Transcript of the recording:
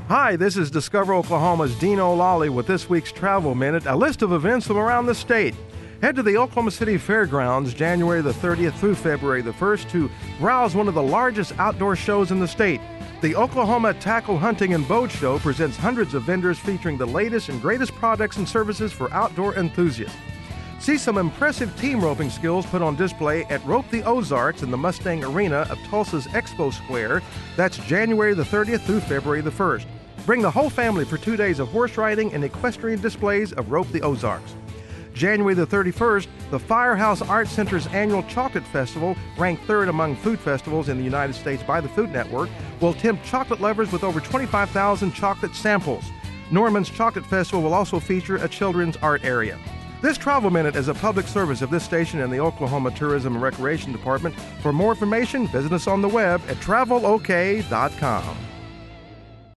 Hi, this is Discover Oklahoma's Dean O'Lally with this week's Travel Minute, a list of events from around the state. Head to the Oklahoma City Fairgrounds January the 30th through February the 1st to browse one of the largest outdoor shows in the state. The Oklahoma Tackle Hunting and Boat Show presents hundreds of vendors featuring the latest and greatest products and services for outdoor enthusiasts. See some impressive team roping skills put on display at Rope the Ozarks in the Mustang Arena of Tulsa's Expo Square. That's January the 30th through February the 1st. Bring the whole family for 2 days of horse riding and equestrian displays of Rope the Ozarks. January the 31st, the Firehouse Art Center's annual Chocolate Festival, ranked third among food festivals in the United States by the Food Network, will tempt chocolate lovers with over 25,000 chocolate samples. Norman's Chocolate Festival will also feature a children's art area. This Travel Minute is a public service of this station and the Oklahoma Tourism and Recreation Department. For more information, visit us on the web at travelok.com.